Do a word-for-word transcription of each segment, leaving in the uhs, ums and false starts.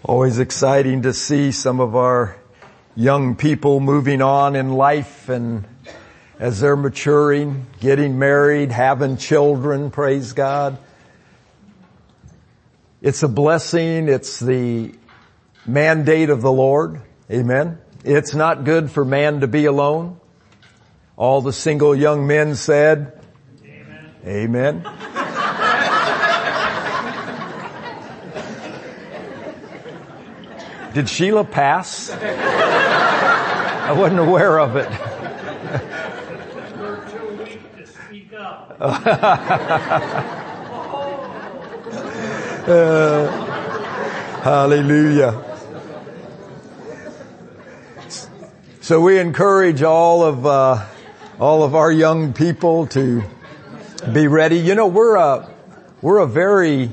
Always exciting to see some of our young people moving on in life, and as they're maturing, getting married, having children, praise God. It's a blessing. It's the mandate of the Lord. Amen. It's not good for man to be alone. All the single young men said, Amen. Amen. Did Sheila pass? I wasn't aware of it. You're too weak to speak up. uh, hallelujah. So we encourage all of uh, all of our young people to be ready. You know, we're a we're a very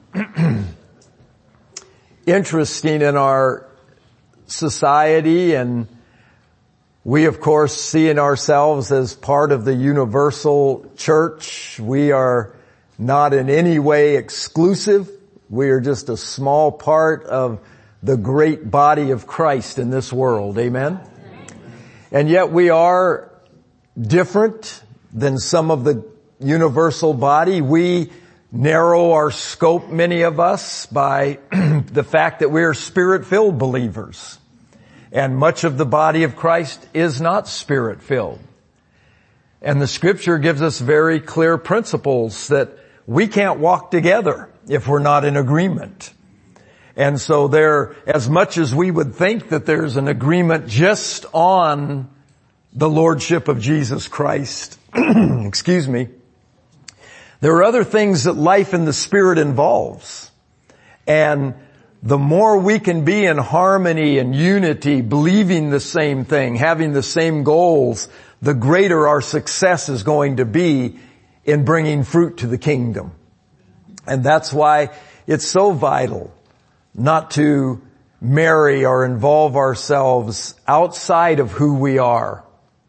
interesting in our society, and we of course see in ourselves as part of the universal church. We are not in any way exclusive. We are just a small part of the great body of Christ in this world. Amen. And yet we are different than some of the universal body. We narrow our scope, many of us, by the fact that we are Spirit-filled believers. And much of the body of Christ is not Spirit-filled. And the Scripture gives us very clear principles that we can't walk together if we're not in agreement. And so there, as much as we would think that there's an agreement just on the Lordship of Jesus Christ, excuse me, there are other things that life in the Spirit involves. And the more we can be in harmony and unity, believing the same thing, having the same goals, the greater our success is going to be in bringing fruit to the kingdom. And that's why it's so vital not to marry or involve ourselves outside of who we are.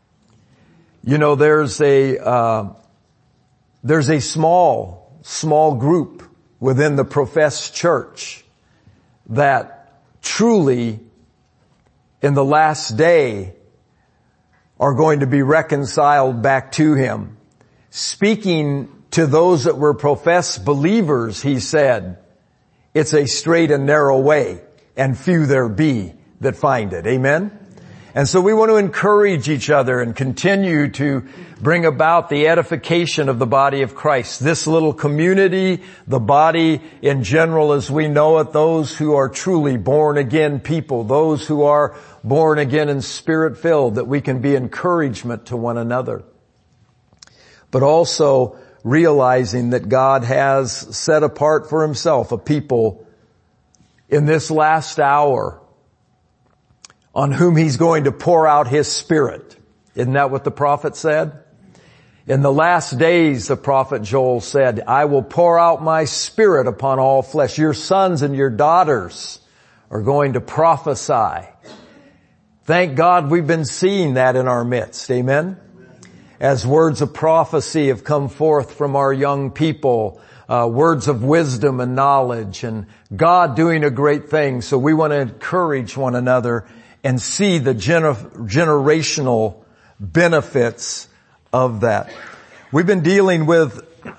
You know, there's a, uh, there's a small, small group within the professed church that truly in the last day are going to be reconciled back to Him. Speaking to those that were professed believers, He said, it's a straight and narrow way, and few there be that find it. Amen? And so we want to encourage each other and continue to bring about the edification of the body of Christ. This little community, the body in general as we know it, those who are truly born again people, those who are born again and Spirit filled, that we can be encouragement to one another. But also realizing that God has set apart for Himself a people in this last hour on whom He's going to pour out His Spirit. Isn't that what the prophet said? In the last days, the prophet Joel said, I will pour out my Spirit upon all flesh. Your sons and your daughters are going to prophesy. Thank God we've been seeing that in our midst. Amen? As words of prophecy have come forth from our young people, uh, words of wisdom and knowledge, and God doing a great thing. So we want to encourage one another and see the gener- generational benefits of that. We've been dealing with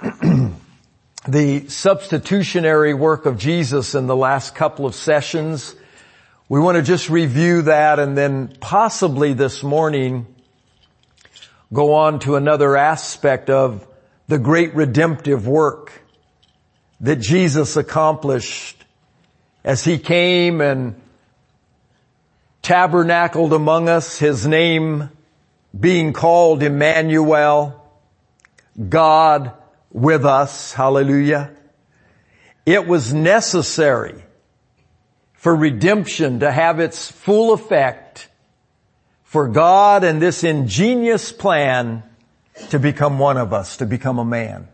the substitutionary work of Jesus in the last couple of sessions. We want to just review that, and then possibly this morning go on to another aspect of the great redemptive work that Jesus accomplished as He came and tabernacled among us, His name being called Emmanuel, God with us. Hallelujah. It was necessary for redemption to have its full effect, for God and this ingenious plan to become one of us, to become a man.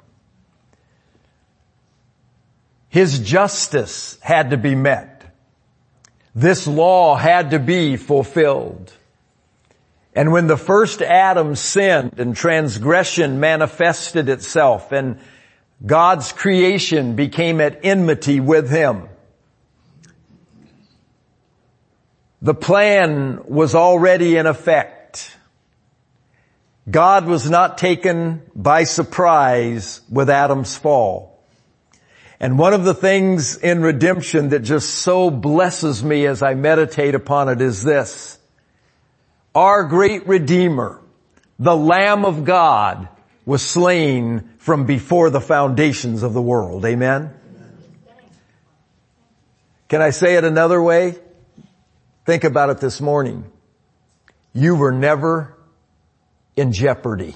His justice had to be met. This law had to be fulfilled. And when the first Adam sinned and transgression manifested itself and God's creation became at enmity with Him, The plan was already in effect. God was not taken by surprise with Adam's fall. And one of the things in redemption that just so blesses me as I meditate upon it is this. Our great Redeemer, the Lamb of God, was slain from before the foundations of the world. Amen? Can I say it another way? Think about it this morning. You were never in jeopardy.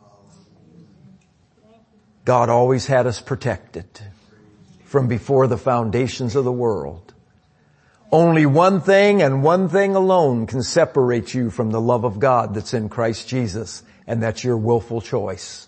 God always had us protected from before the foundations of the world. Only one thing and one thing alone can separate you from the love of God that's in Christ Jesus, and that's your willful choice.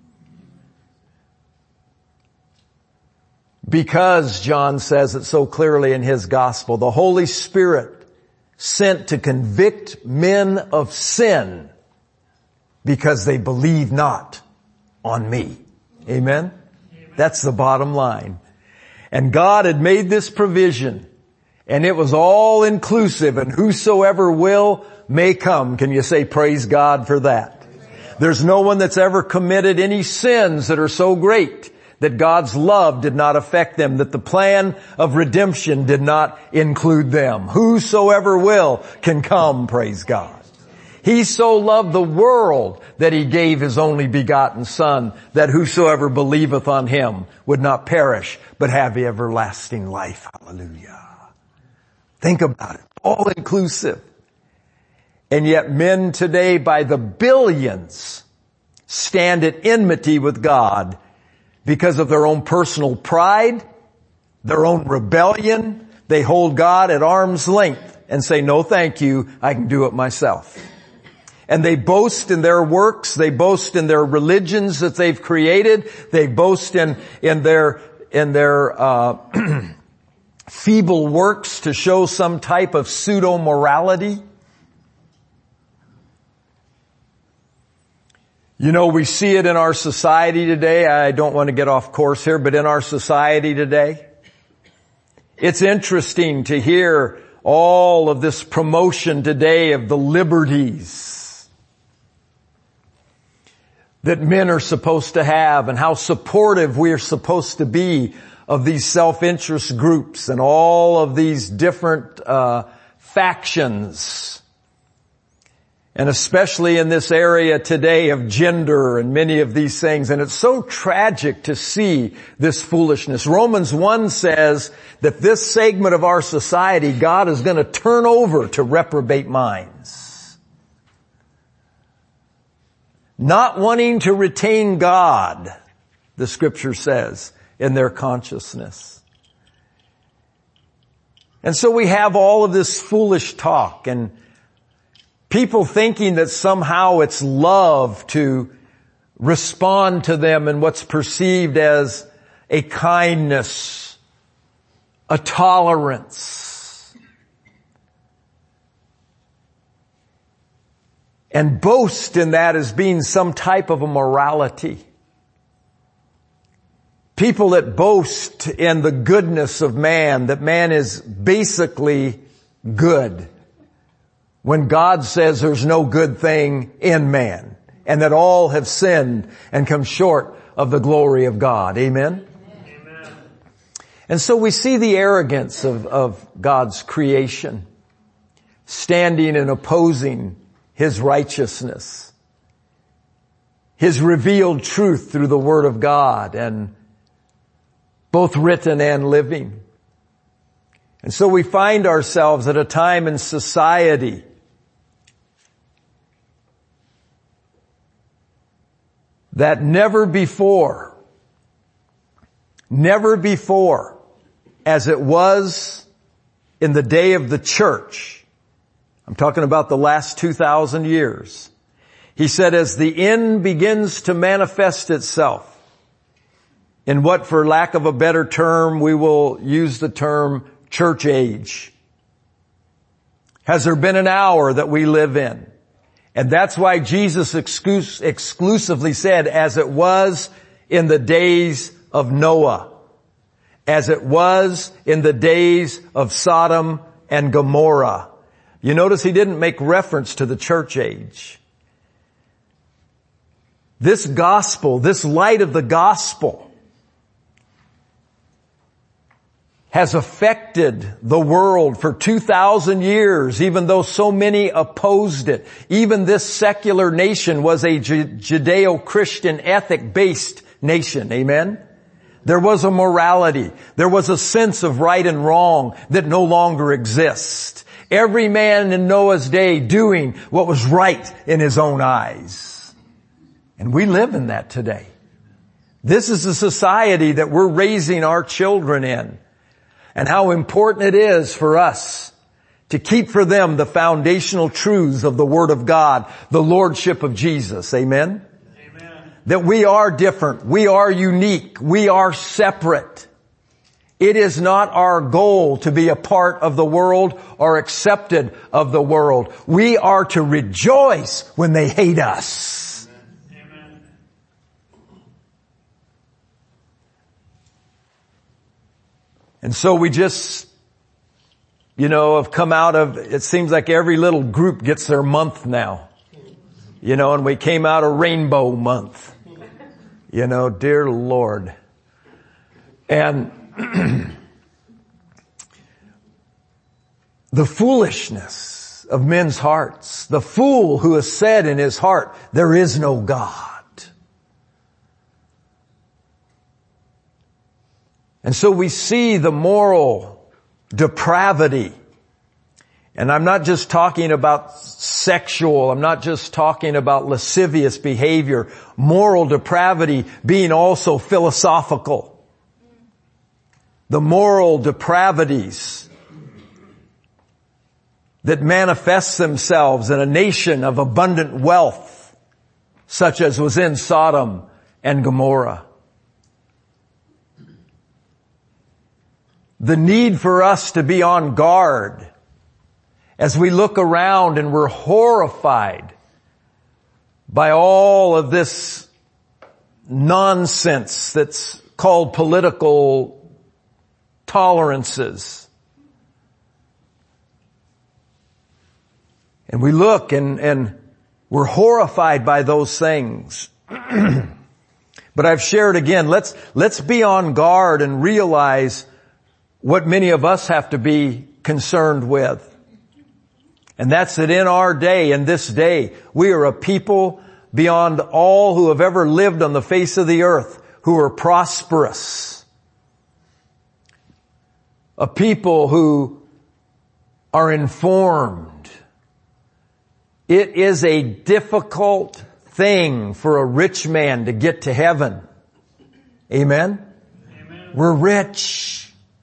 Because, John says it so clearly in his gospel, the Holy Spirit sent to convict men of sin because they believe not on me. Amen? Amen? That's the bottom line. And God had made this provision, and it was all inclusive, and whosoever will may come. Can you say praise God for that? There's no one that's ever committed any sins that are so great that God's love did not affect them, that the plan of redemption did not include them. Whosoever will can come, praise God. He so loved the world that he gave his only begotten Son, that whosoever believeth on him would not perish, but have everlasting life. Hallelujah. Think about it. All inclusive. And yet men today by the billions stand at enmity with God because of their own personal pride, their own rebellion. They hold God at arm's length and say, no thank you, I can do it myself. And they boast in their works, they boast in their religions that they've created, they boast in, in their, in their, uh, feeble works to show some type of pseudo-morality. You know, we see it in our society today. I don't want to get off course here, but in our society today, it's interesting to hear all of this promotion today of the liberties that men are supposed to have and how supportive we are supposed to be of these self-interest groups and all of these different uh factions. And especially in this area today of gender and many of these things. And it's so tragic to see this foolishness. Romans one says that this segment of our society, God is going to turn over to reprobate minds. Not wanting to retain God, the scripture says, in their consciousness. And so we have all of this foolish talk and people thinking that somehow it's love to respond to them in what's perceived as a kindness, a tolerance, and boast in that as being some type of a morality. People that boast in the goodness of man, that man is basically good, when God says there's no good thing in man, and that all have sinned and come short of the glory of God. Amen? Amen. And so we see the arrogance of, of God's creation, standing and opposing His righteousness, His revealed truth through the Word of God, and both written and living. And so we find ourselves at a time in society that never before, never before, as it was in the day of the church, I'm talking about the last two thousand years, he said, as the end begins to manifest itself, in what, for lack of a better term, we will use the term church age. Has there been an hour that we live in? And that's why Jesus exclus- exclusively said, as it was in the days of Noah, as it was in the days of Sodom and Gomorrah. You notice he didn't make reference to the church age. This gospel, this light of the gospel, has affected the world for two thousand years, even though so many opposed it. Even this secular nation was a Judeo-Christian ethic-based nation. Amen? There was a morality. There was a sense of right and wrong that no longer exists. Every man in Noah's day doing what was right in his own eyes. And we live in that today. This is the society that we're raising our children in. And how important it is for us to keep for them the foundational truths of the Word of God, the Lordship of Jesus. Amen? Amen. That we are different. We are unique. We are separate. It is not our goal to be a part of the world or accepted of the world. We are to rejoice when they hate us. And so we just, you know, have come out of, it seems like every little group gets their month now. You know, and we came out of Rainbow Month. You know, dear Lord. And the foolishness of men's hearts. The fool who has said in his heart, there is no God. And so we see the moral depravity. And I'm not just talking about sexual, I'm not just talking about lascivious behavior. Moral depravity being also philosophical. The moral depravities that manifest themselves in a nation of abundant wealth, such as was in Sodom and Gomorrah. The need for us to be on guard as we look around and we're horrified by all of this nonsense that's called political tolerances. And we look and, and we're horrified by those things. But I've shared again, let's, let's be on guard and realize what many of us have to be concerned with. And that's that in our day, in this day, we are a people beyond all who have ever lived on the face of the earth who are prosperous. A people who are informed. It is a difficult thing for a rich man to get to heaven. Amen? Amen. We're rich.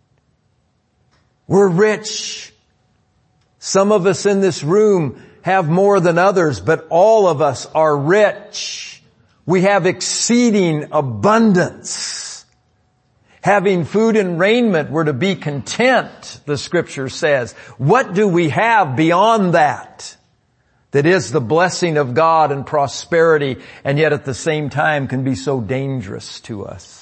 We're rich. Some of us in this room have more than others, but all of us are rich. We have exceeding abundance. Having food and raiment, we're to be content, the scripture says. What do we have beyond that? That is the blessing of God and prosperity, and yet at the same time can be so dangerous to us.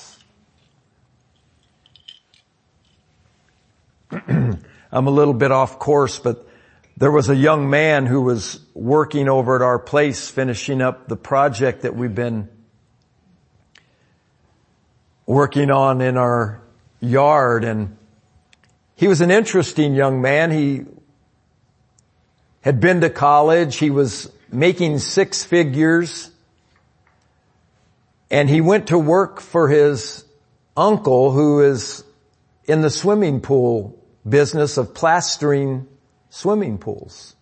I'm a little bit off course, but there was a young man who was working over at our place finishing up the project that we've been working on in our yard, and he was an interesting young man. He had been to college. He was making six figures, and he went to work for his uncle who is in the swimming pool business of plastering swimming pools.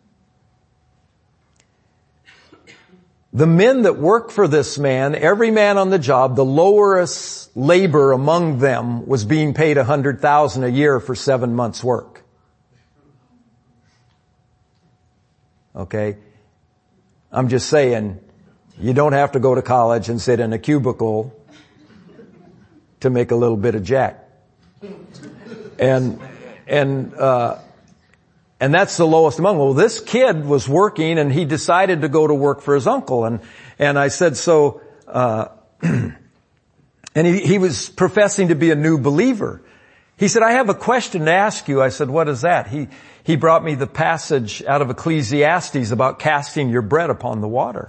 The men that work for this man, every man on the job, the lowest labor among them was being paid a hundred thousand a year for seven months work. Okay? I'm just saying, you don't have to go to college and sit in a cubicle to make a little bit of jack. And, and, uh, and that's the lowest among them. Well, this kid was working and he decided to go to work for his uncle. And, and I said, so, uh, and he, he was professing to be a new believer. He said, I have a question to ask you. I said, what is that? He, he brought me the passage out of Ecclesiastes about casting your bread upon the water.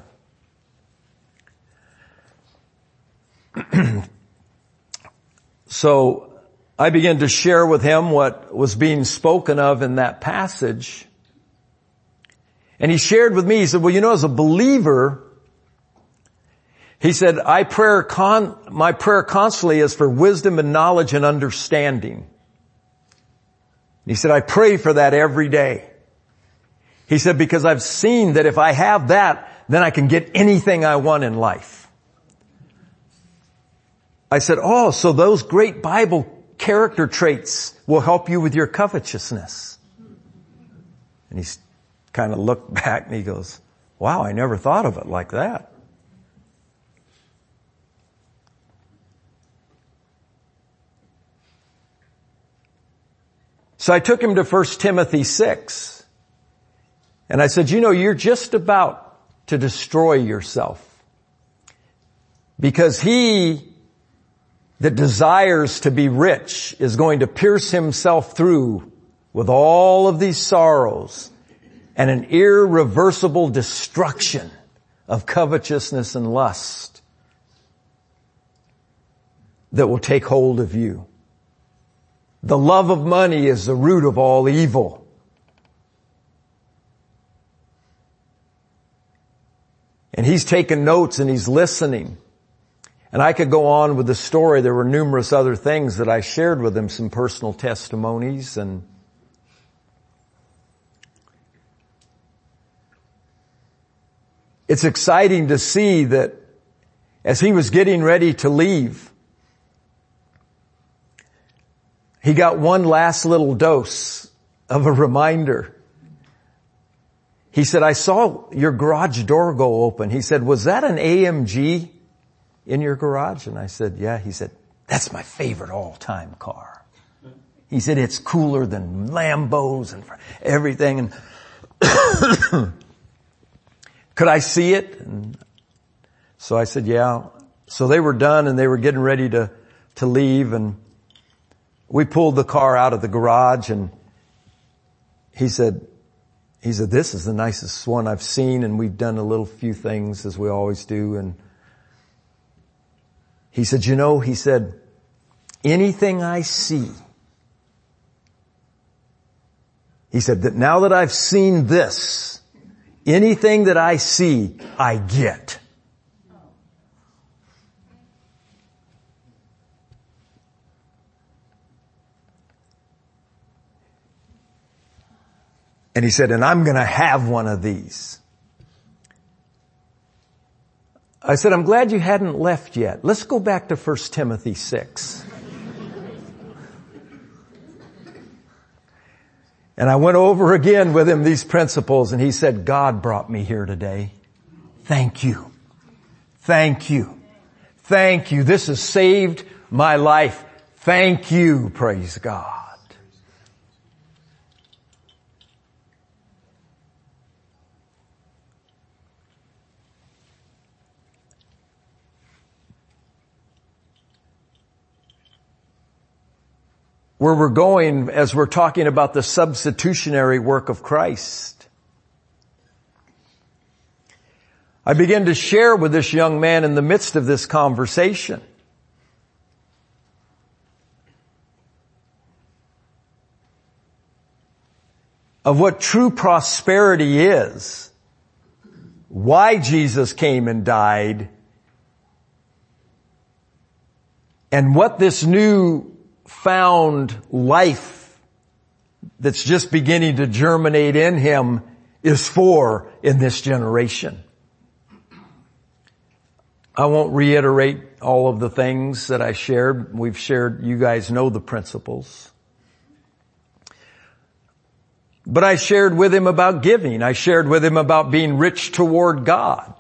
So I began to share with him what was being spoken of in that passage. And he shared with me, he said, well, you know, as a believer, he said, I prayer con, my prayer constantly is for wisdom and knowledge and understanding. He said, I pray for that every day. He said, because I've seen that if I have that, then I can get anything I want in life. I said, oh, so those great Bible character traits will help you with your covetousness. And he's kind of looked back and he goes, wow, I never thought of it like that. So I took him to First Timothy six. And I said, you know, you're just about to destroy yourself. Because he that desires to be rich is going to pierce himself through with all of these sorrows and an irreversible destruction of covetousness and lust that will take hold of you. The love of money is the root of all evil. And he's taking notes and he's listening. And I could go on with the story. There were numerous other things that I shared with him, some personal testimonies, and it's exciting to see that as he was getting ready to leave, he got one last little dose of a reminder. He said, I saw your garage door go open. He said, was that an A M G in your garage? And I said, yeah. He said, that's my favorite all-time car. He said, it's cooler than Lambos and everything. And could I see it? And so I said, yeah. So they were done and they were getting ready to, to leave, and we pulled the car out of the garage, and he said, he said, this is the nicest one I've seen, and we've done a little few things as we always do. And he said, you know, he said, anything I see, he said that now that I've seen this, anything that I see, I get. And he said, and I'm going to have one of these. I said, I'm glad you hadn't left yet. Let's go back to First Timothy six. And I went over again with him these principles, and he said, God brought me here today. Thank you. Thank you. Thank you. This has saved my life. Thank you. Praise God. Where we're going as we're talking about the substitutionary work of Christ. I began to share with this young man in the midst of this conversation of what true prosperity is, why Jesus came and died, and what this new found life that's just beginning to germinate in him is for in this generation. I won't reiterate all of the things that I shared. We've shared, you guys know the principles. But I shared with him about giving. I shared with him about being rich toward God.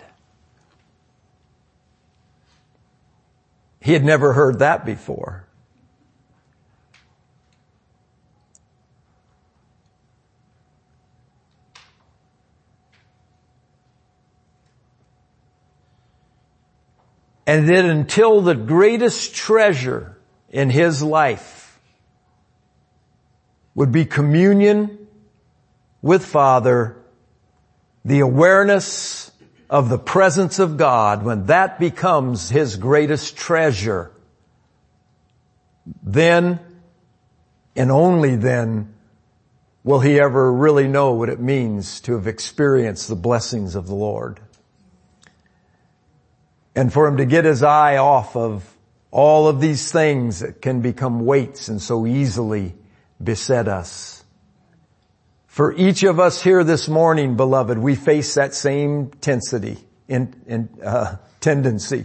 He had never heard that before. And then until the greatest treasure in his life would be communion with Father, the awareness of the presence of God. When that becomes his greatest treasure, then and only then will he ever really know what it means to have experienced the blessings of the Lord. And for him to get his eye off of all of these things that can become weights and so easily beset us. For each of us here this morning, beloved, we face that same tensity and, and uh, tendency.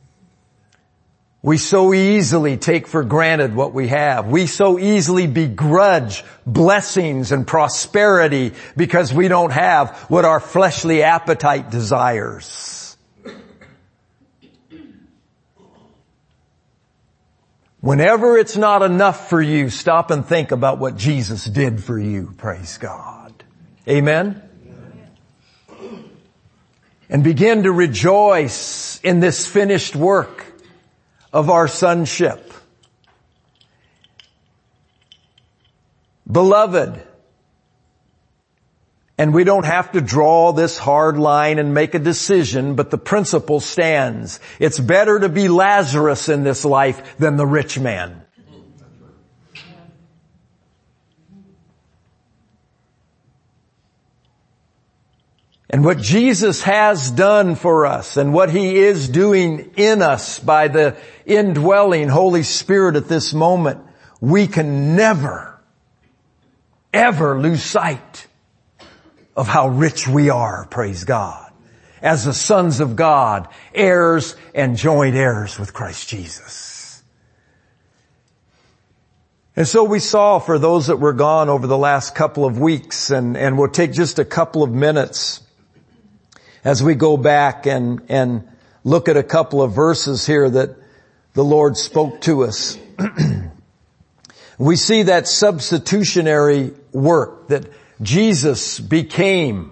We so easily take for granted what we have. We so easily begrudge blessings and prosperity because we don't have what our fleshly appetite desires. Whenever it's not enough for you, stop and think about what Jesus did for you. Praise God. Amen? And begin to rejoice in this finished work of our sonship. Beloved, and we don't have to draw this hard line and make a decision, but the principle stands. It's better to be Lazarus in this life than the rich man. And what Jesus has done for us and what he is doing in us by the indwelling Holy Spirit at this moment, we can never, ever lose sight of how rich we are, praise God, as the sons of God, heirs and joint heirs with Christ Jesus. And so we saw for those that were gone over the last couple of weeks, and, and we'll take just a couple of minutes as we go back and, and look at a couple of verses here that the Lord spoke to us. We see that substitutionary work that Jesus became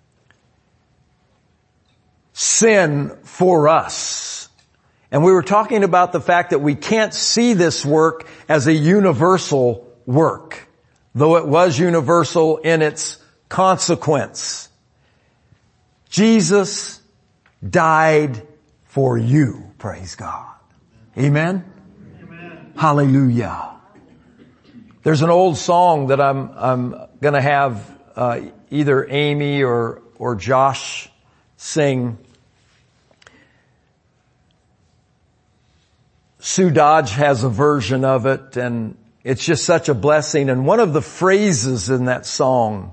sin for us. And we were talking about the fact that we can't see this work as a universal work, though it was universal in its consequence. Jesus died for you, praise God. Amen? Amen. Hallelujah. There's an old song that I'm, I'm gonna have, uh, either Amy or, or Josh sing. Sue Dodge has a version of it, and it's just such a blessing. And one of the phrases in that song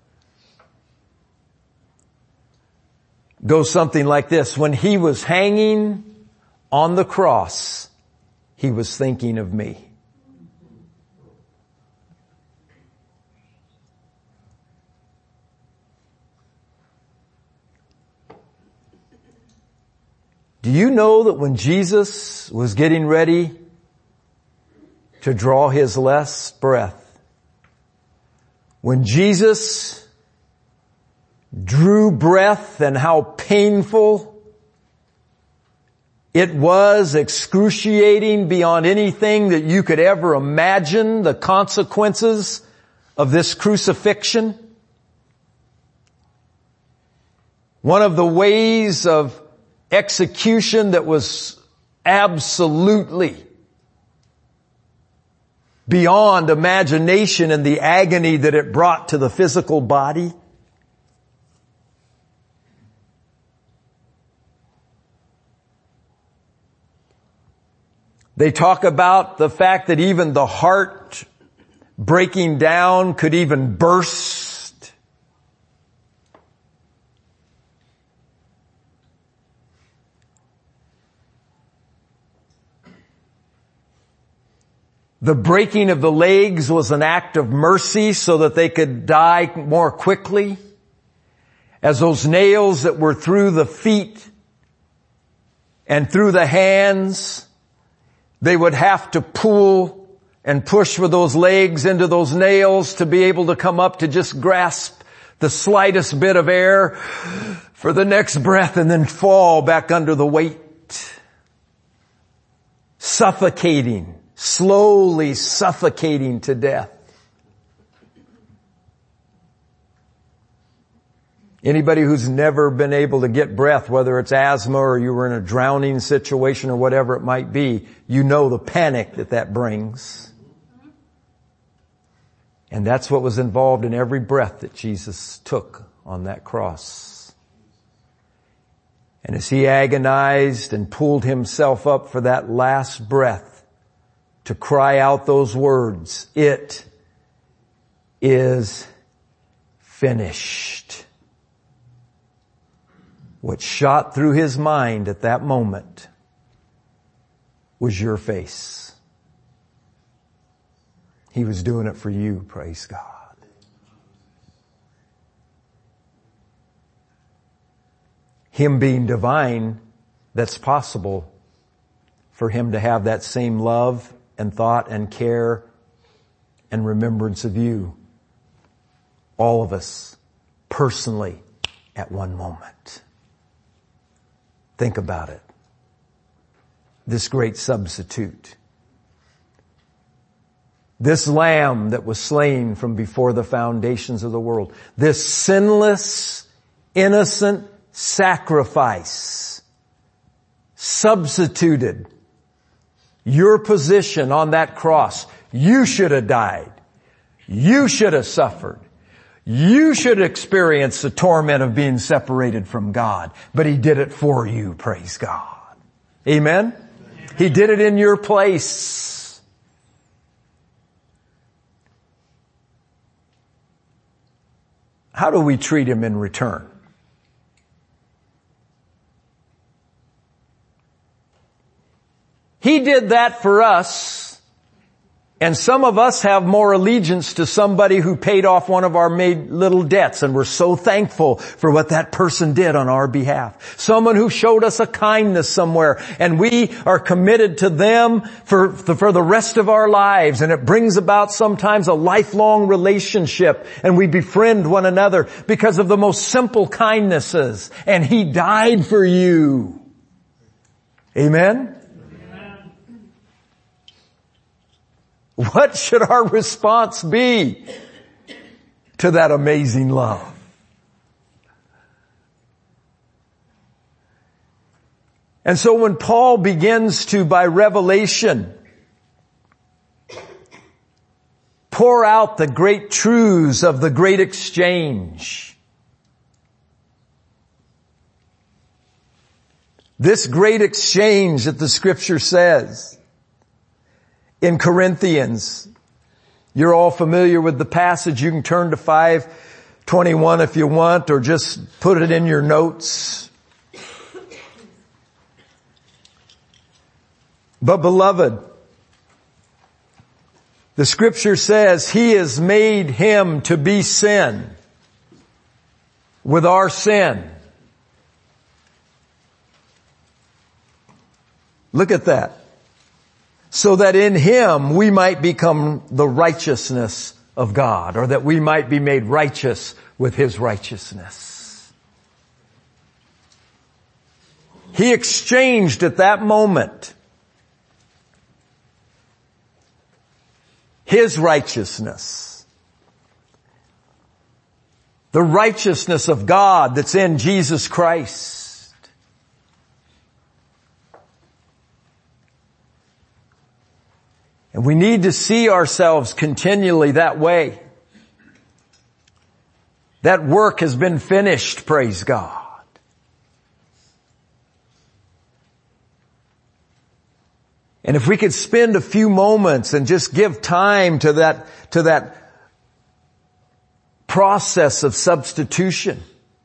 goes something like this: when he was hanging on the cross, he was thinking of me. Do you know that when Jesus was getting ready to draw his last breath, when Jesus drew breath, and how painful it was, excruciating beyond anything that you could ever imagine, the consequences of this crucifixion? One of the ways of execution that was absolutely beyond imagination, and the agony that it brought to the physical body. They talk about the fact that even the heart breaking down could even burst. The breaking of the legs was an act of mercy so that they could die more quickly, as those nails that were through the feet and through the hands, they would have to pull and push with those legs into those nails to be able to come up to just grasp the slightest bit of air for the next breath, and then fall back under the weight. Suffocating. Slowly suffocating to death. Anybody who's never been able to get breath, whether it's asthma or you were in a drowning situation or whatever it might be, you know the panic that that brings. And that's what was involved in every breath that Jesus took on that cross. And as he agonized and pulled himself up for that last breath to cry out those words, "It is finished." What shot through his mind at that moment was your face. He was doing it for you, praise God. Him being divine, that's possible for him to have that same love and thought and care and remembrance of you. All of us, personally, at one moment. Think about it. This great substitute. This lamb that was slain from before the foundations of the world. This sinless, innocent sacrifice substituted your position on that cross. You should have died. You should have suffered. You should experience the torment of being separated from God, but he did it for you, praise God. Amen? Amen. He did it in your place. How do we treat him in return? He did that for us. And some of us have more allegiance to somebody who paid off one of our made little debts, and we're so thankful for what that person did on our behalf. Someone who showed us a kindness somewhere, and we are committed to them for, for the rest of our lives, and it brings about sometimes a lifelong relationship, and we befriend one another because of the most simple kindnesses, and he died for you. Amen? What should our response be to that amazing love? And so when Paul begins to, by revelation, pour out the great truths of the great exchange, this great exchange that the Scripture says, in Corinthians, you're all familiar with the passage. You can turn to five twenty-one if you want, or just put it in your notes. But beloved, the Scripture says he has made him to be sin with our sin. Look at that. So that in him we might become the righteousness of God, or that we might be made righteous with his righteousness. He exchanged at that moment his righteousness, the righteousness of God that's in Jesus Christ. And we need to see ourselves continually that way. That work has been finished, praise God. And if we could spend a few moments and just give time to that, to that process of substitution.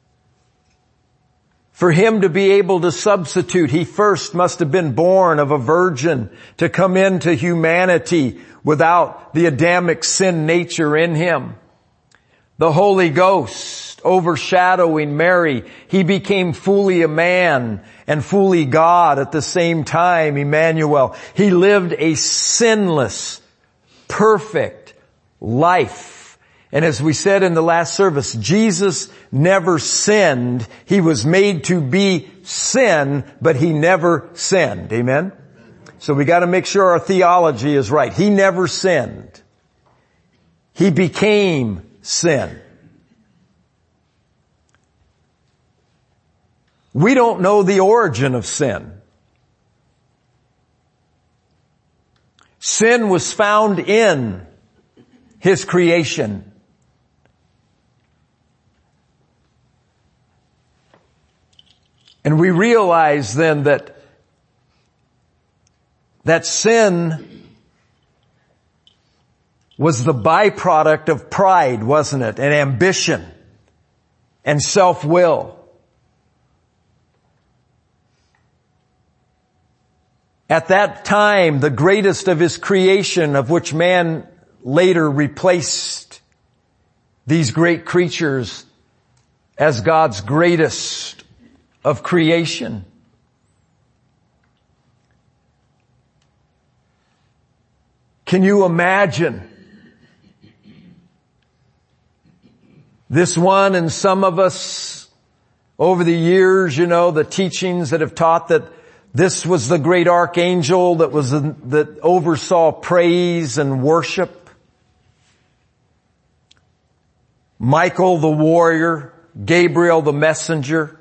For him to be able to substitute, he first must have been born of a virgin to come into humanity without the Adamic sin nature in him. The Holy Ghost overshadowing Mary, he became fully a man and fully God at the same time, Emmanuel. He lived a sinless, perfect life. And as we said in the last service, Jesus never sinned. He was made to be sin, but he never sinned. Amen? So we got to make sure our theology is right. He never sinned. He became sin. We don't know the origin of sin. Sin was found in His creation. And we realize then that that sin was the byproduct of pride, wasn't it? And ambition and self-will. At that time, the greatest of His creation, of which man later replaced these great creatures as God's greatest of creation. Can you imagine this one and some of us over the years, you know, the teachings that have taught that this was the great archangel that was, that oversaw praise and worship. Michael the warrior, Gabriel the messenger.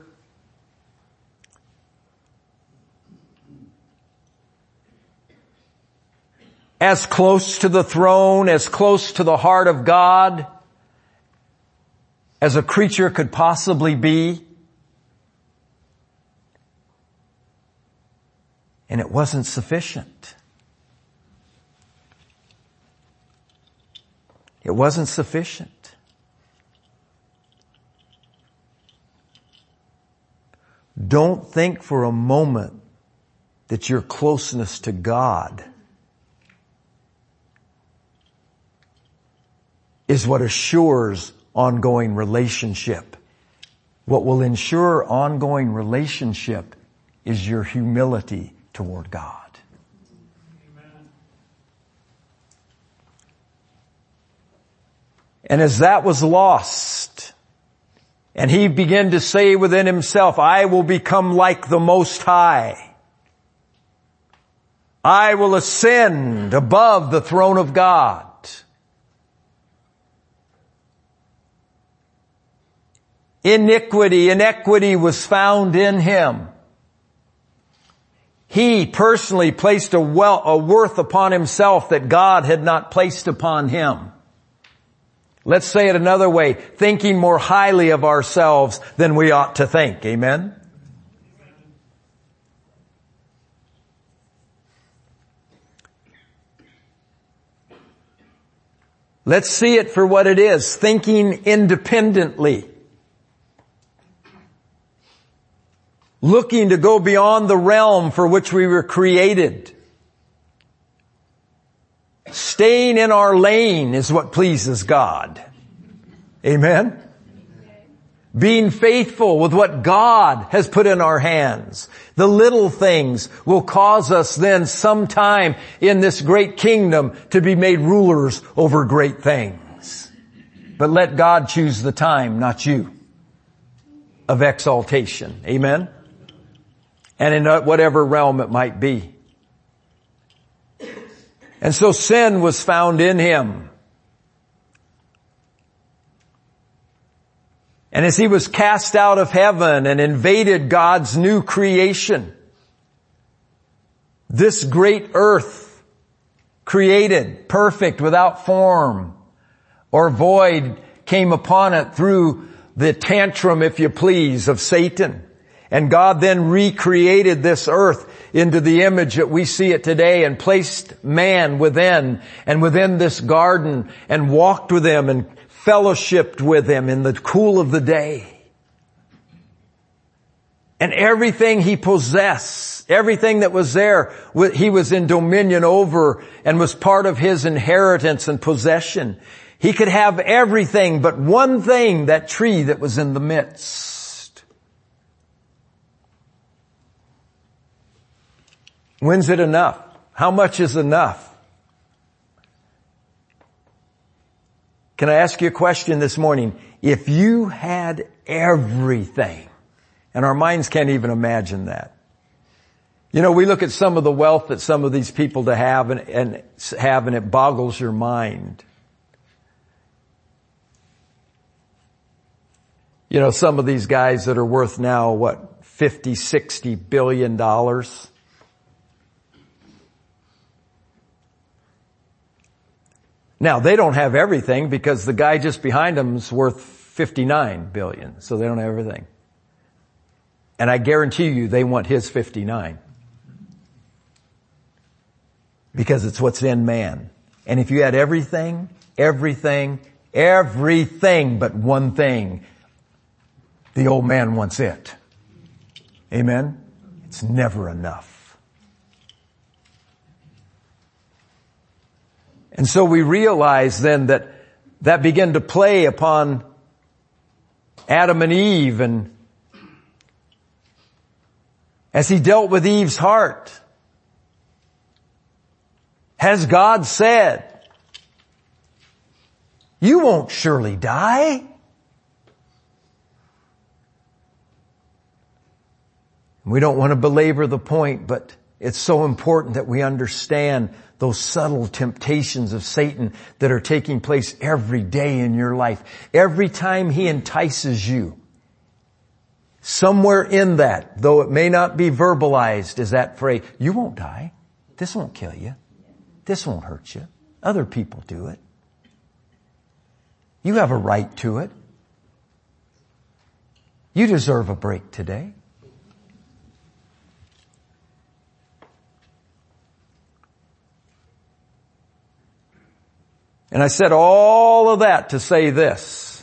As close to the throne, as close to the heart of God as a creature could possibly be. And it wasn't sufficient. It wasn't sufficient. Don't think for a moment that your closeness to God is what assures ongoing relationship. What will ensure ongoing relationship is your humility toward God. Amen. And as that was lost, and he began to say within himself, I will become like the Most High. I will ascend above the throne of God. Iniquity, inequity was found in him. He personally placed a, well, a worth upon himself that God had not placed upon him. Let's say it another way, thinking more highly of ourselves than we ought to think. Amen? Let's see it for what it is, thinking independently. Looking to go beyond the realm for which we were created. Staying in our lane is what pleases God. Amen? Being faithful with what God has put in our hands. The little things will cause us then sometime in this great kingdom to be made rulers over great things. But let God choose the time, not you, of exaltation. Amen? And in whatever realm it might be. And so sin was found in him. And as he was cast out of heaven and invaded God's new creation, this great earth created, perfect, without form or void, came upon it through the tantrum, if you please, of Satan. And God then recreated this earth into the image that we see it today and placed man within and within this garden and walked with him and fellowshiped with him in the cool of the day. And everything he possessed, everything that was there, he was in dominion over and was part of his inheritance and possession. He could have everything but one thing, that tree that was in the midst. When's it enough? How much is enough? Can I ask you a question this morning? If you had everything, and our minds can't even imagine that. You know, we look at some of the wealth that some of these people to have and, and have, and it boggles your mind. You know, some of these guys that are worth now, what, fifty, sixty billion dollars. Now, they don't have everything because the guy just behind them is worth fifty-nine billion, so they don't have everything. And I guarantee you they want his fifty-nine. Because it's what's in man. And if you had everything, everything, everything but one thing, the old man wants it. Amen? It's never enough. And so we realize then that that began to play upon Adam and Eve, and as he dealt with Eve's heart, has God said, you won't surely die? We don't want to belabor the point, but it's so important that we understand those subtle temptations of Satan that are taking place every day in your life. Every time he entices you, somewhere in that, though it may not be verbalized, is that phrase, you won't die. This won't kill you. This won't hurt you. Other people do it. You have a right to it. You deserve a break today. And I said all of that to say this.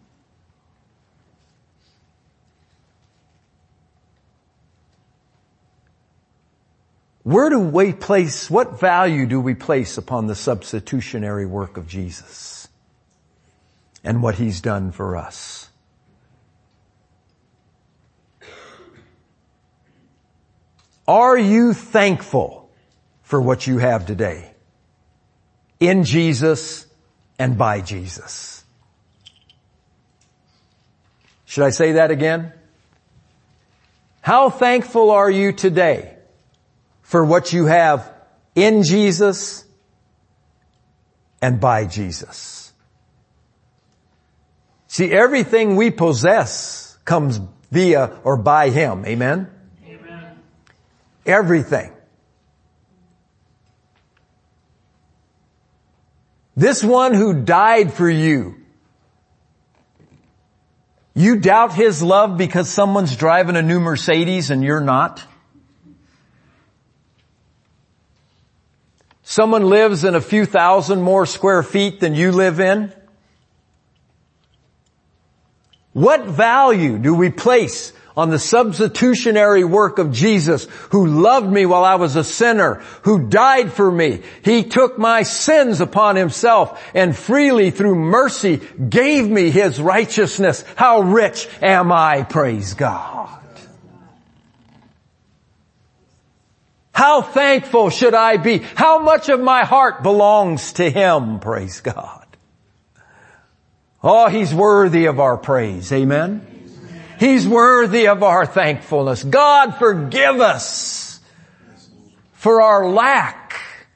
Where do we place, what value do we place upon the substitutionary work of Jesus and what He's done for us? Are you thankful for what you have today? In Jesus and by Jesus. Should I say that again? How thankful are you today for what you have in Jesus and by Jesus? See, everything we possess comes via or by Him. Amen? Amen. Everything. This one who died for you. You doubt His love because someone's driving a new Mercedes and you're not? Someone lives in a few thousand more square feet than you live in? What value do we place on the substitutionary work of Jesus, who loved me while I was a sinner, who died for me? He took my sins upon Himself and freely through mercy gave me His righteousness. How rich am I, praise God. How thankful should I be? How much of my heart belongs to Him, praise God. Oh, He's worthy of our praise, amen? He's worthy of our thankfulness. God, forgive us for our lack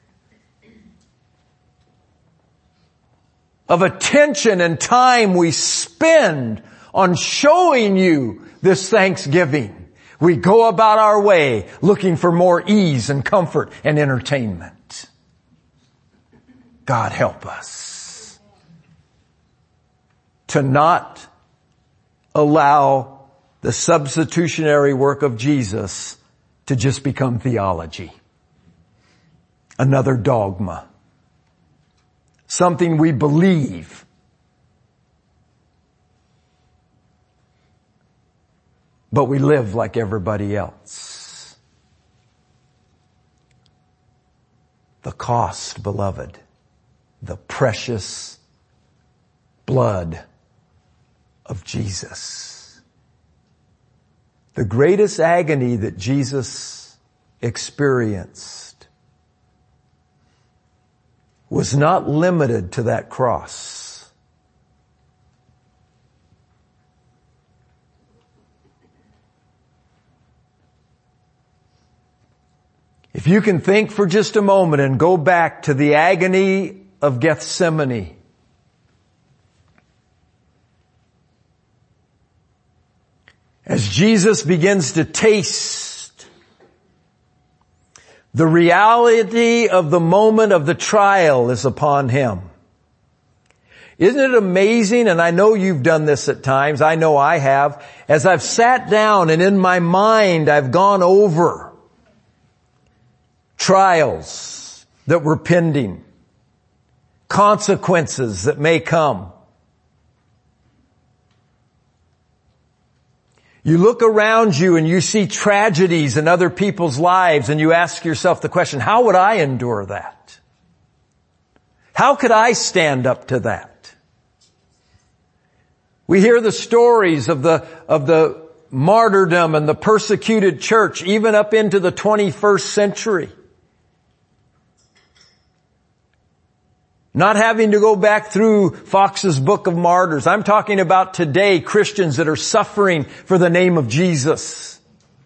of attention and time we spend on showing You this thanksgiving. We go about our way looking for more ease and comfort and entertainment. God, help us to not allow the substitutionary work of Jesus to just become theology. Another dogma. Something we believe. But we live like everybody else. The cost, beloved, the precious blood of Jesus. The greatest agony that Jesus experienced was not limited to that cross. If you can think for just a moment and go back to the agony of Gethsemane, As Jesus begins to taste the reality of the moment of the trial is upon him. Isn't it amazing? And I know you've done this at times. I know I have. As I've sat down and in my mind I've gone over trials that were pending, consequences that may come. You look around you and you see tragedies in other people's lives and you ask yourself the question, how would I endure that? How could I stand up to that? We hear the stories of the, of the martyrdom and the persecuted church even up into the twenty-first century. Not having to go back through Fox's Book of Martyrs. I'm talking about today Christians that are suffering for the name of Jesus.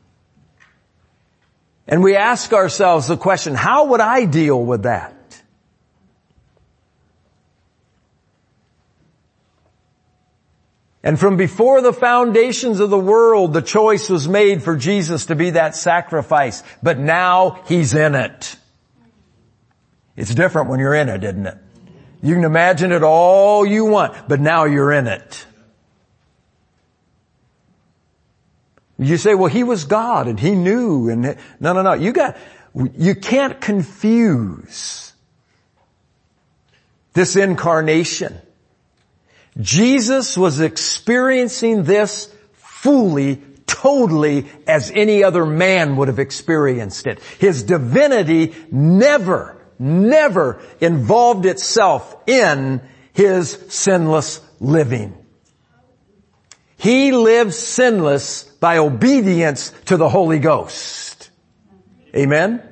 And we ask ourselves the question, how would I deal with that? And from before the foundations of the world, the choice was made for Jesus to be that sacrifice. But now He's in it. It's different when you're in it, isn't it? You can imagine it all you want, but now you're in it. You say, well, He was God and He knew. And no, no, no. You got, you can't confuse this incarnation. Jesus was experiencing this fully, totally, as any other man would have experienced it. His divinity never, never involved itself in His sinless living. He lived sinless by obedience to the Holy Ghost. Amen?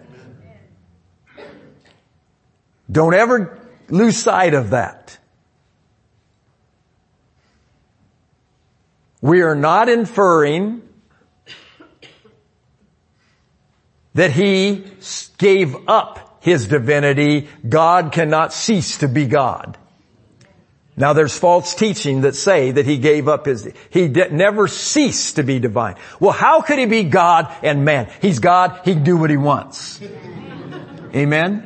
Don't ever lose sight of that. We are not inferring that He gave up His divinity. God cannot cease to be God. Now there's false teaching that say that He gave up His, He did, never ceased to be divine. Well, how could He be God and man? He's God, He can do what He wants. Amen?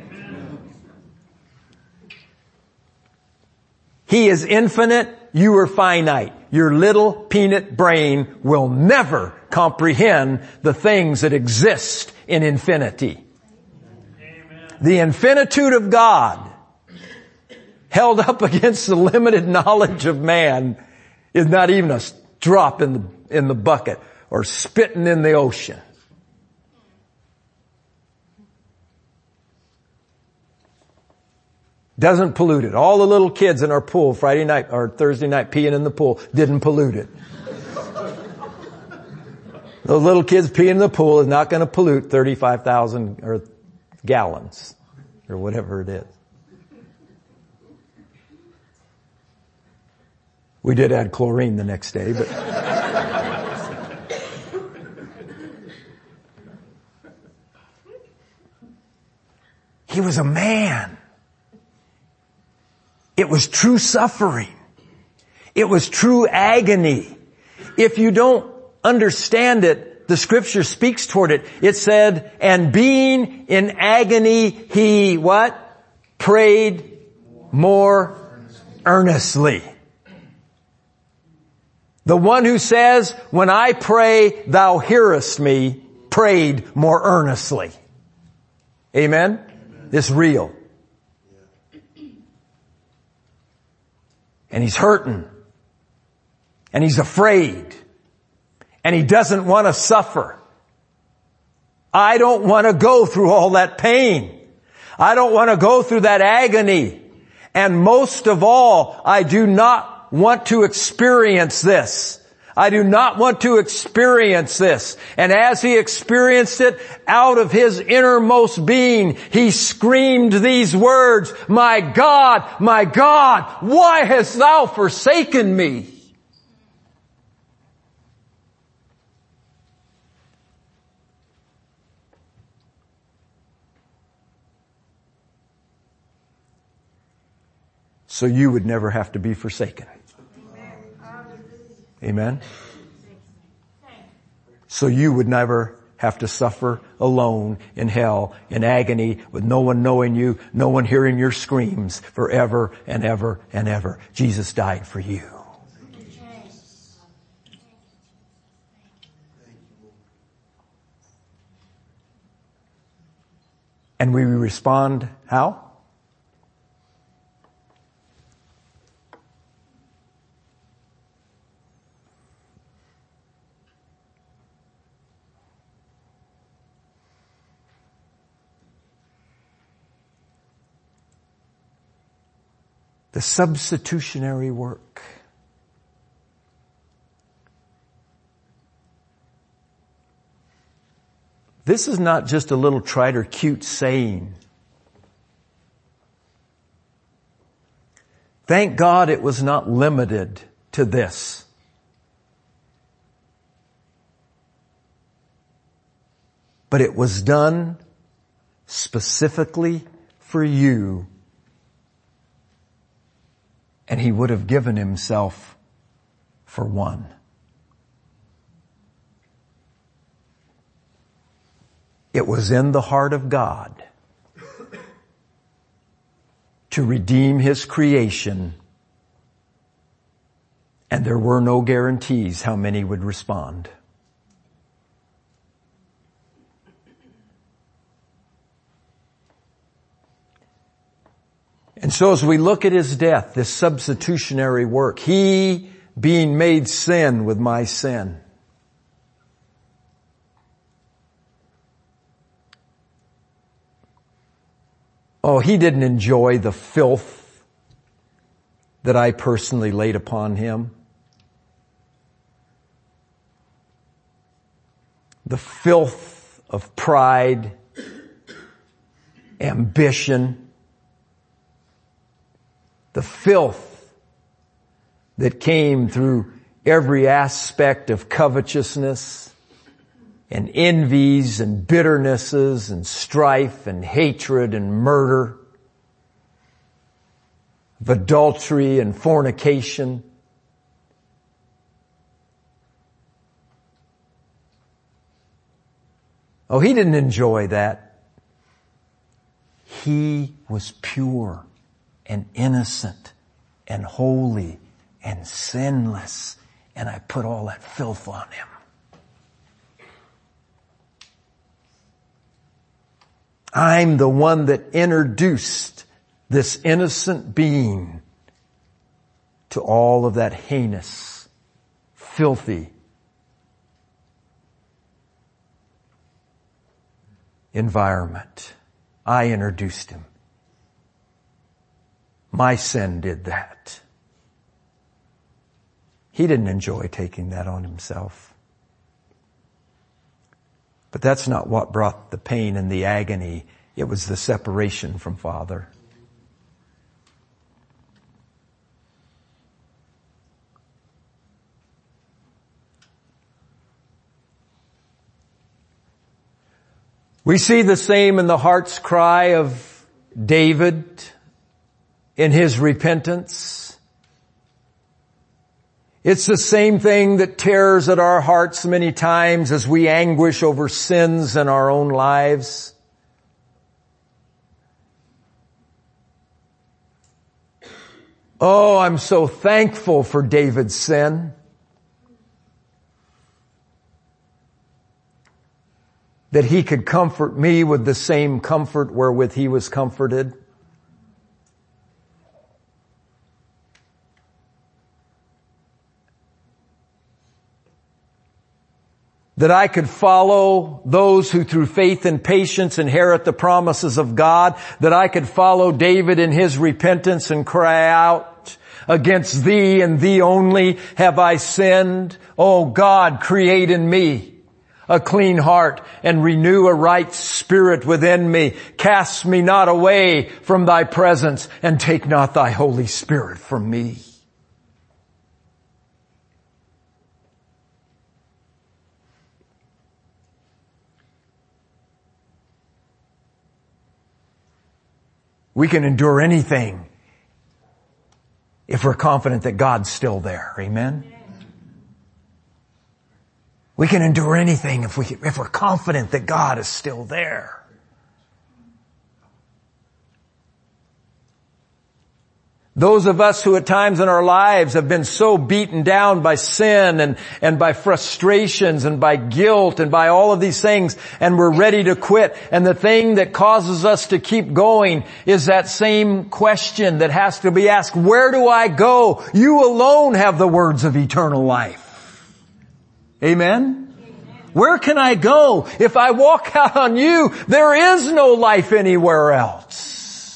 He is infinite, you are finite. Your little peanut brain will never comprehend the things that exist in infinity. Amen. The infinitude of God held up against the limited knowledge of man is not even a drop in the, in the bucket or spitting in the ocean. Doesn't pollute it. All the little kids in our pool Friday night or Thursday night peeing in the pool didn't pollute it. Those little kids peeing in the pool is not going to pollute thirty-five thousand or gallons or whatever it is. We did add chlorine the next day, but He was a man. It was true suffering. It was true agony. If you don't understand it, the scripture speaks toward it. It said, and being in agony, He what? Prayed more earnestly. The one who says, when I pray, Thou hearest me, prayed more earnestly. Amen? Amen. It's real. And He's hurting. And He's afraid. And He doesn't want to suffer. I don't want to go through all that pain. I don't want to go through that agony. And most of all, I do not want to experience this. I do not want to experience this. And as He experienced it, out of His innermost being, He screamed these words, my God, my God, why hast Thou forsaken me? So you would never have to be forsaken. Amen? so you would never have to suffer alone in hell, in agony, with no one knowing you, no one hearing your screams forever and ever and ever. Jesus died for you. And we respond how? The substitutionary work. This is not just a little trite or cute saying. Thank God it was not limited to this. But it was done specifically for you. And he would have given himself for one. It was in the heart of God to redeem his creation, and there were no guarantees how many would respond. And so as we look at his death, this substitutionary work, he being made sin with my sin, oh, he didn't enjoy the filth that I personally laid upon him. The filth of pride, ambition, the filth that came through every aspect of covetousness and envies and bitternesses and strife and hatred and murder, of adultery and fornication. Oh, he didn't enjoy that. He was pure and innocent and holy and sinless, and I put all that filth on him. I'm the one that introduced this innocent being to all of that heinous, filthy environment. I introduced him. My sin did that. He didn't enjoy taking that on himself. But that's not what brought the pain and the agony. It was the separation from Father. We see the same in the heart's cry of David in his repentance. It's the same thing that tears at our hearts many times as we anguish over sins in our own lives. Oh, I'm so thankful for David's sin. That he could comfort me with the same comfort wherewith he was comforted. That I could follow those who through faith and patience inherit the promises of God. That I could follow David in his repentance and cry out, against thee and thee only have I sinned. O God, create in me a clean heart and renew a right spirit within me. Cast me not away from thy presence and take not thy Holy Spirit from me. We can endure anything if we're confident that God's still there. Amen? We can endure anything if we, if we're confident that God is still there. Those of us who at times in our lives have been so beaten down by sin and, and by frustrations and by guilt and by all of these things, and we're ready to quit. And the thing that causes us to keep going is that same question that has to be asked, where do I go? You alone have the words of eternal life. Amen? Amen. Where can I go? If I walk out on you, there is no life anywhere else.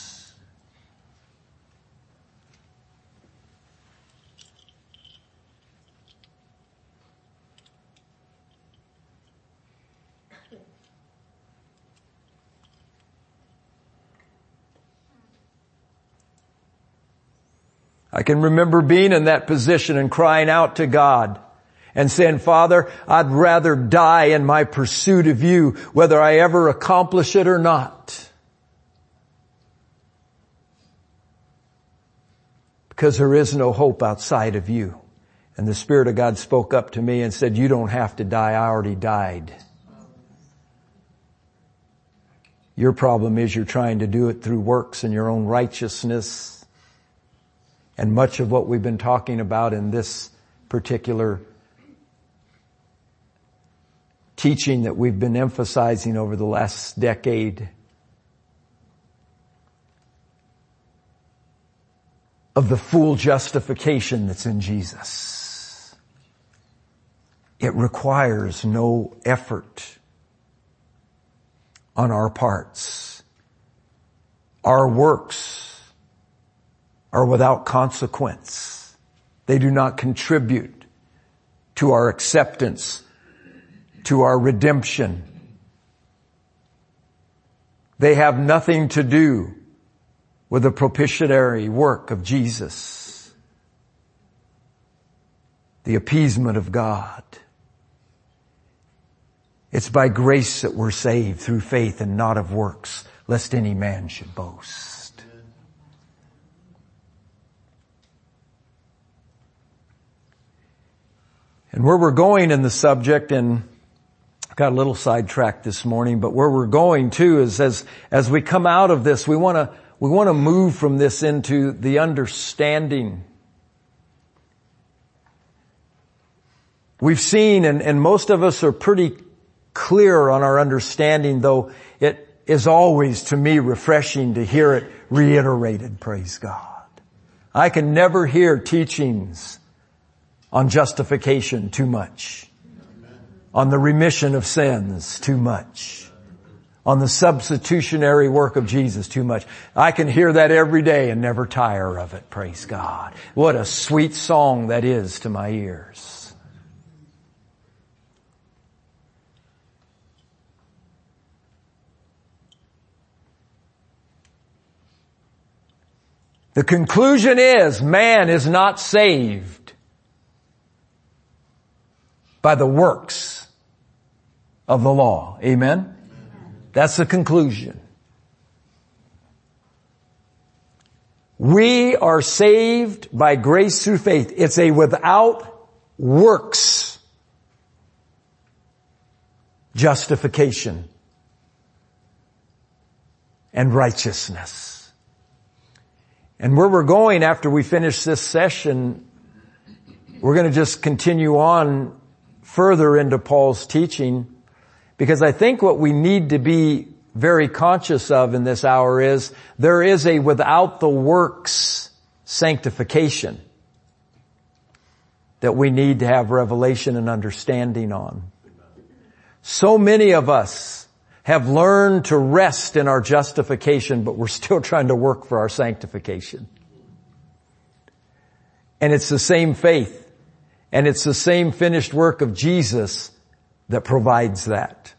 I can remember being in that position and crying out to God and saying, Father, I'd rather die in my pursuit of you, whether I ever accomplish it or not. Because there is no hope outside of you. And the Spirit of God spoke up to me and said, you don't have to die. I already died. Your problem is you're trying to do it through works and your own righteousness. And much of what we've been talking about in this particular teaching that we've been emphasizing over the last decade of the full justification that's in Jesus. It requires no effort on our parts. Our works are without consequence. They do not contribute to our acceptance, to our redemption. They have nothing to do with the propitiatory work of Jesus, the appeasement of God. It's by grace that we're saved through faith and not of works, lest any man should boast. And where we're going in the subject, and I got a little sidetracked this morning, but where we're going to is as, as we come out of this, we want to, we want to move from this into the understanding. We've seen, and, and most of us are pretty clear on our understanding, though it is always to me refreshing to hear it reiterated, praise God. I can never hear teachings on justification too much. On the remission of sins too much. On the substitutionary work of Jesus too much. I can hear that every day and never tire of it, praise God. What a sweet song that is to my ears. The conclusion is man is not saved by the works of the law. Amen? That's the conclusion. We are saved by grace through faith. It's a without works justification and righteousness. And where we're going after we finish this session, we're going to just continue on further into Paul's teaching, because I think what we need to be very conscious of in this hour is there is a without the works sanctification that we need to have revelation and understanding on. So many of us have learned to rest in our justification, but we're still trying to work for our sanctification. And it's the same faith. And it's the same finished work of Jesus that provides that.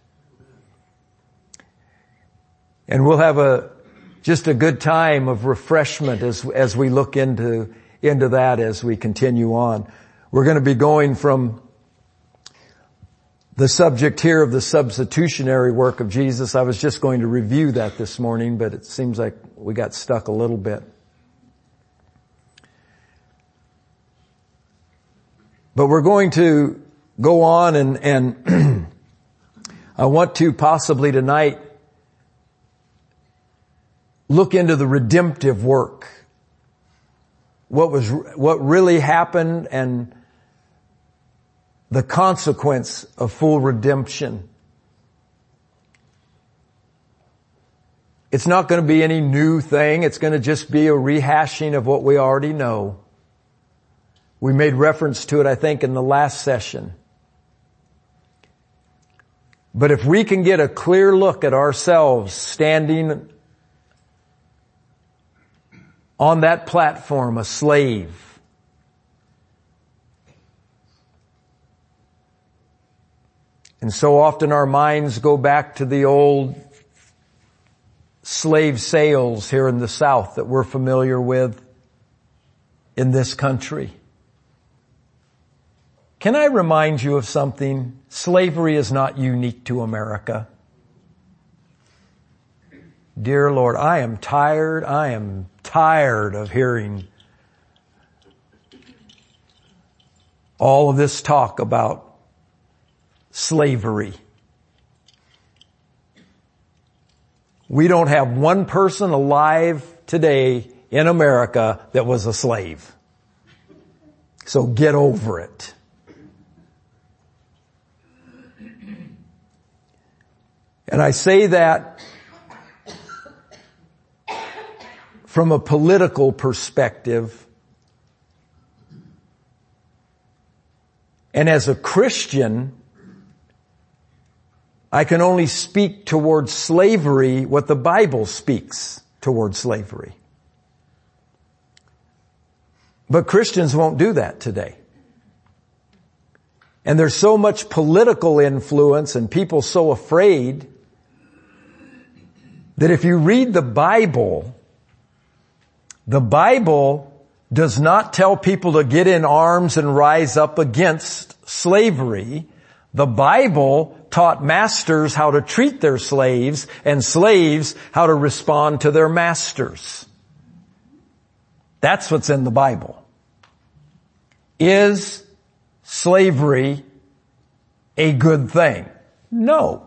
And we'll have a, just a good time of refreshment as, as we look into, into that as we continue on. We're going to be going from the subject here of the substitutionary work of Jesus. I was just going to review that this morning, but it seems like we got stuck a little bit. But we're going to go on and, and I want to possibly tonight look into the redemptive work. What was, what really happened and the consequence of full redemption. It's not going to be any new thing. It's going to just be a rehashing of what we already know. We made reference to it, I think, in the last session. But if we can get a clear look at ourselves standing on that platform, a slave, and so often our minds go back to the old slave sales here in the South that we're familiar with in this country. Can I remind you of something? Slavery is not unique to America. Dear Lord, I am tired, I am tired of hearing all of this talk about slavery. We don't have one person alive today in America that was a slave. So get over it. And I say that from a political perspective. And as a Christian, I can only speak towards slavery what the Bible speaks towards slavery. But Christians won't do that today. And there's so much political influence and people so afraid that if you read the Bible, the Bible does not tell people to get in arms and rise up against slavery. The Bible taught masters how to treat their slaves and slaves how to respond to their masters. That's what's in the Bible. Is slavery a good thing? No.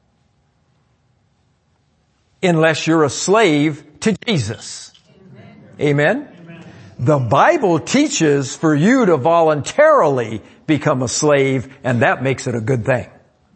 Unless you're a slave to Jesus. Amen? Amen? The Bible teaches for you to voluntarily become a slave, and that makes it a good thing.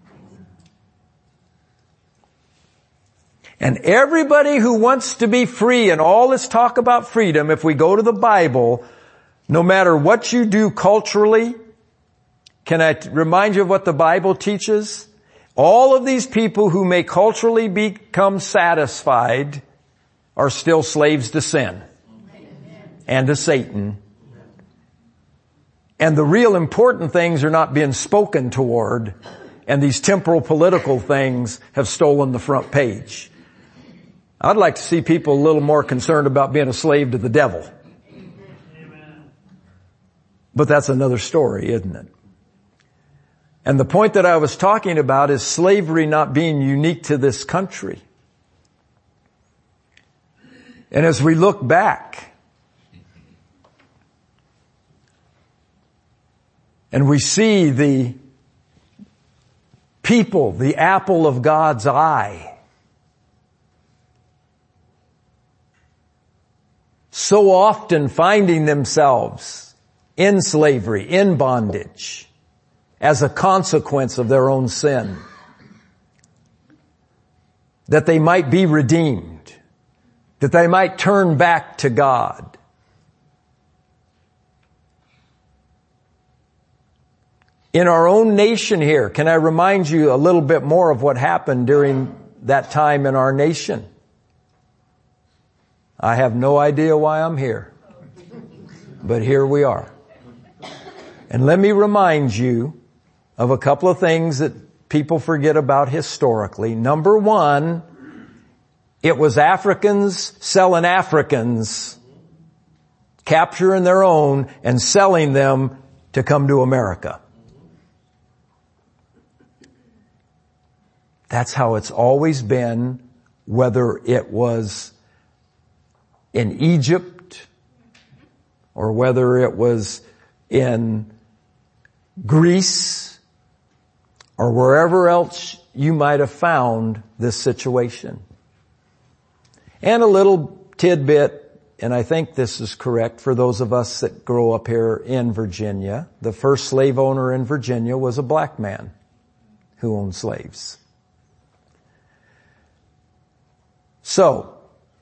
And everybody who wants to be free and all this talk about freedom, if we go to the Bible, no matter what you do culturally, can I t- remind you of what the Bible teaches? All of these people who may culturally become satisfied are still slaves to sin and to Satan. And the real important things are not being spoken toward, and these temporal political things have stolen the front page. I'd like to see people a little more concerned about being a slave to the devil. But that's another story, isn't it? And the point that I was talking about is slavery not being unique to this country. And as we look back and we see the people, the apple of God's eye, so often finding themselves in slavery, in bondage, as a consequence of their own sin, that they might be redeemed, that they might turn back to God. In our own nation here, can I remind you a little bit more of what happened during that time in our nation? I have no idea why I'm here, but here we are. And let me remind you of a couple of things that people forget about historically. Number one, it was Africans selling Africans, capturing their own and selling them to come to America. That's how it's always been, whether it was in Egypt or whether it was in Greece or wherever else you might have found this situation. And a little tidbit, and I think this is correct for those of us that grow up here in Virginia. The first slave owner in Virginia was a black man who owned slaves. So,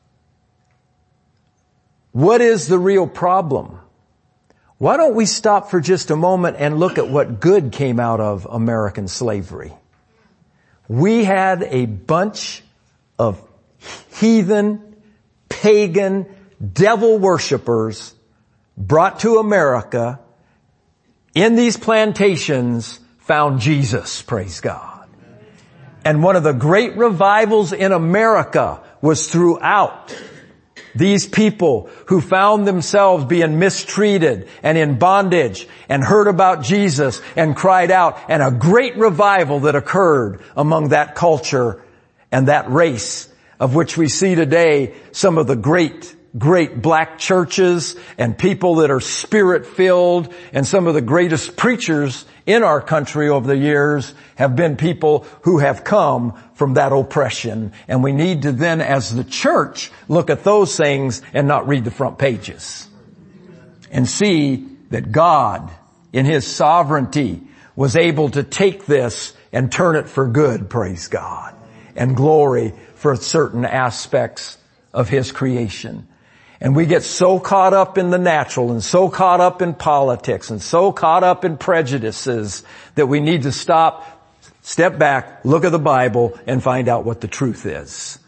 what is the real problem? Why don't we stop for just a moment and look at what good came out of American slavery? We had a bunch of heathen, pagan, devil worshipers brought to America in these plantations found Jesus, praise God. And one of the great revivals in America was throughout these people who found themselves being mistreated and in bondage and heard about Jesus and cried out, and a great revival that occurred among that culture and that race, of which we see today some of the great, great black churches and people that are spirit-filled, and some of the greatest preachers in our country over the years have been people who have come from that oppression. And we need to then, as the church, look at those things and not read the front pages. And see that God, in His sovereignty, was able to take this and turn it for good, praise God, and glory for certain aspects of His creation. And we get so caught up in the natural and so caught up in politics and so caught up in prejudices that we need to stop, step back, look at the Bible, and find out what the truth is.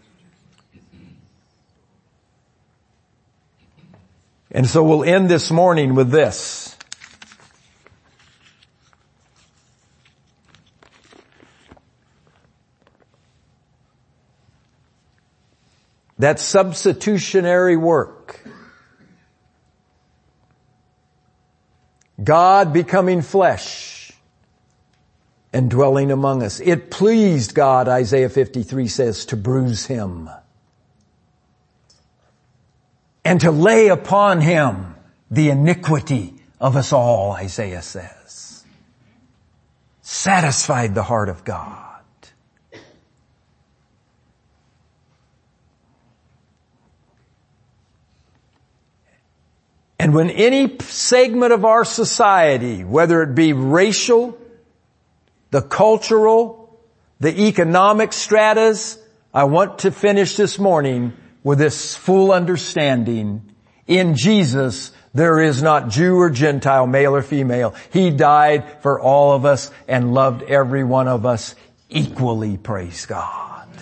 And so we'll end this morning with this. That substitutionary work. God becoming flesh and dwelling among us. It pleased God, Isaiah fifty-three says, to bruise Him and to lay upon Him the iniquity of us all, Isaiah says. Satisfied the heart of God. And when any segment of our society, whether it be racial, the cultural, the economic stratas, I want to finish this morning with this full understanding. In Jesus, there is not Jew or Gentile, male or female. He died for all of us and loved every one of us equally, praise God.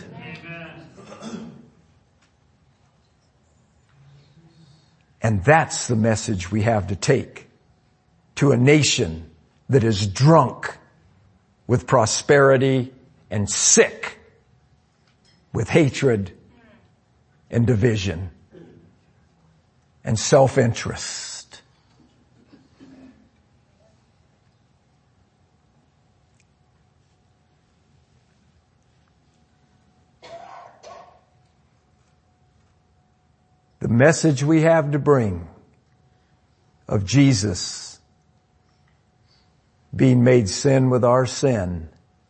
And that's the message we have to take to a nation that is drunk with prosperity and sick with hatred and division and self-interest. The message we have to bring of Jesus being made sin with our sin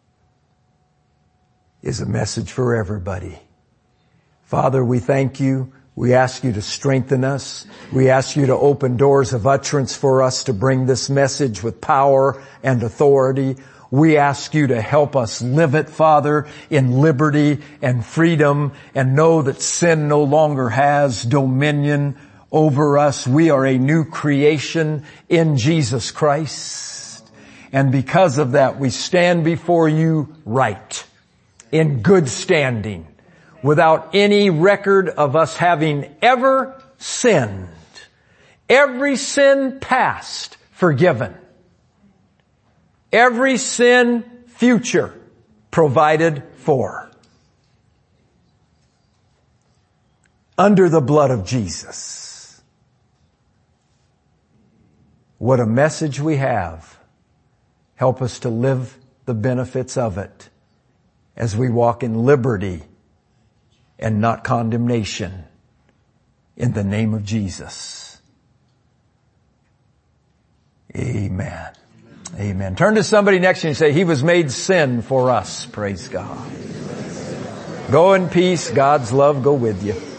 is a message for everybody. Father, we thank you. We ask you to strengthen us. We ask you to open doors of utterance for us to bring this message with power and authority. We ask you to help us live it, Father, in liberty and freedom, and know that sin no longer has dominion over us. We are a new creation in Jesus Christ. And because of that, we stand before you right, in good standing, without any record of us having ever sinned. Every sin past, forgiven. Every sin future, provided for. Under the blood of Jesus. What a message we have. Help us to live the benefits of it as we walk in liberty and not condemnation. In the name of Jesus. Amen. Amen. Turn to somebody next to you and say, He was made sin for us. Praise God. Go in peace. God's love go with you.